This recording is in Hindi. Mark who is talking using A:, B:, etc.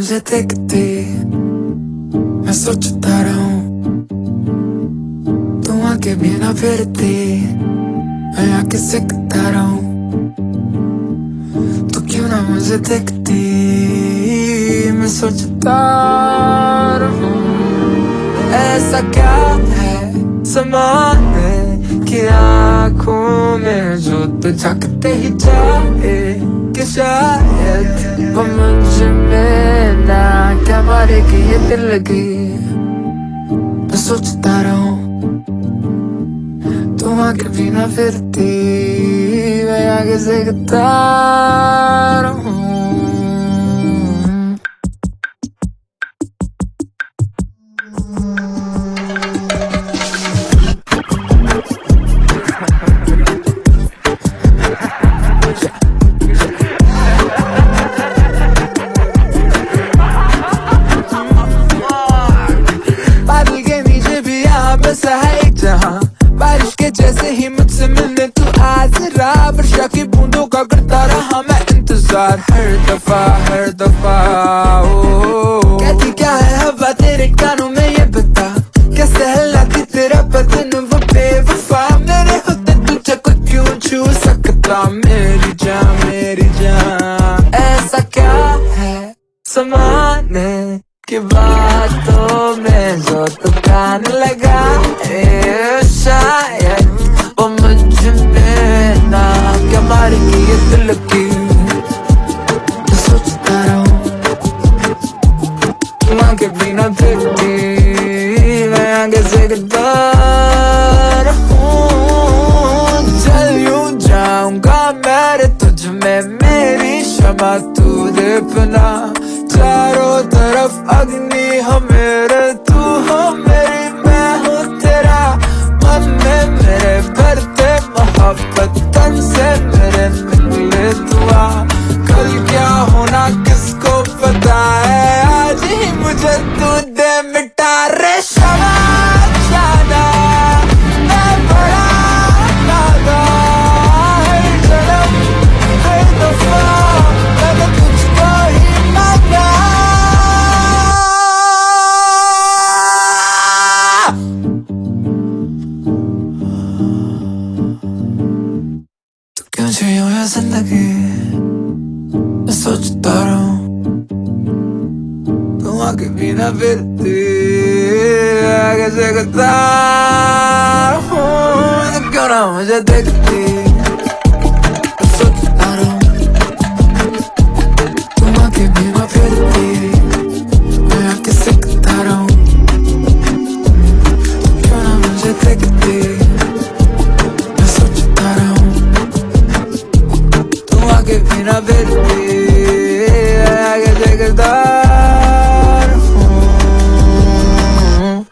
A: मुझे देखती मैं सोचता रहूं, तू आगे भी ना फिरती मैं आगे सीखता रहूं। तू क्यों ना मुझे देखती मैं सोचता रहूं। ऐसा क्या है समाने की आँखों में जो तू झकते ही जाए कि शायद वो मुझ में ना क्या मारेगी ये दिल की। मैं सोचता रहूं, तू आगे भी ना फिरती मैं आगे सीखता रहूं। बादल के नीचे भी यहाँ बसा है एक जहाँ, बारिश के जैसे ही मुझसे मिलने तू आ जरा। वर्षा की बूंदों का करता रहा मैं इंतजार हर दफा ओ। कहती क्या है हवा तेरे कानों में ये बता, क्या सहलाती तेरा बदन वो बेवफा। मेरे होते तुझे को क्यों छू सकता मेरी जान। ऐसा क्या है समाने की बातों में जो तू कान लगा शायद वो मुझ में ना क्या मारेगी ये दिल की। मैं सोचता रहूं, तुम आगे भी ना फिरती मैं आगे सीखता रहूं। चल यूं जाऊंगा मैं तुझ में मेरी शमा तू देखना, चारों तरफ अग्नि हो मेरे तू हो मेरी मैं हूँ तेरा। मन में मेरे भरते मोहब्बत तन से मेरे निकले दुआ। कल क्या होना किसको पता है, आज ही मुझे तू दे मिटा रे शमा जाना। मैं बड़ा नादा हर जन्म हर दफा मैंने तुझको ही मांगा। क्यों जियो ये जिंदगी मैं सोचता रहूं, तू आगे भी ना फिरती आगे से हूँ। क्यों ना मुझे देखती